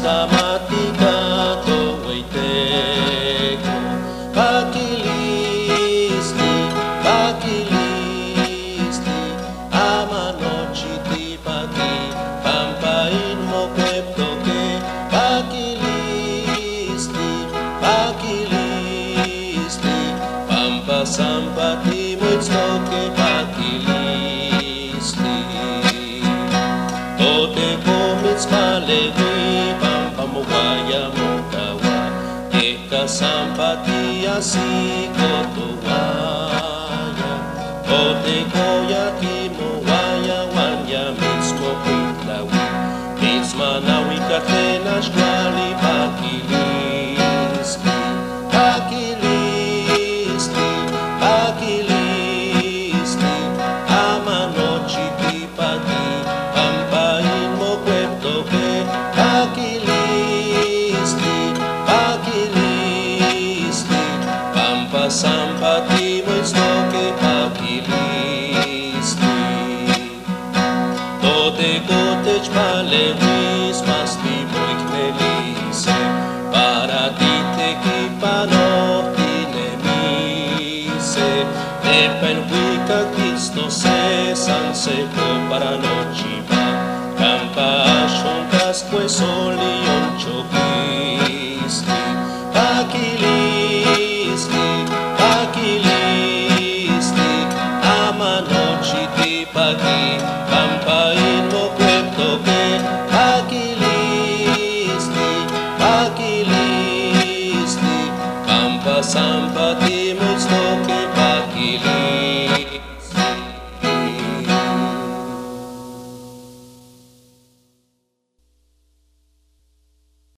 stamatika toiteko pakilisti ama noche ti pagi pampain mo kwepto ke pakilisti pampa sampati mo ke pakilisti tote komits malewi pampamuwaya mo kawa eka sampati asiko tuwaya tote koya kimo waya wanya mitsko pitlawi mitsmanawi katena shkwali pakilisti ama noche ti pagi pampain mo kwento ke pakilisti pampa sampati mo ke pakilisti tote kotech palewis pasti mo ikmelise para dite ki panoti nemise Depen wika Cristo se sanseko para noche va Campa shonkas pues soli onchokisti Pakilisti ama noche ti pagi Pampain mo kwento ke Pakilisti Pampa sampati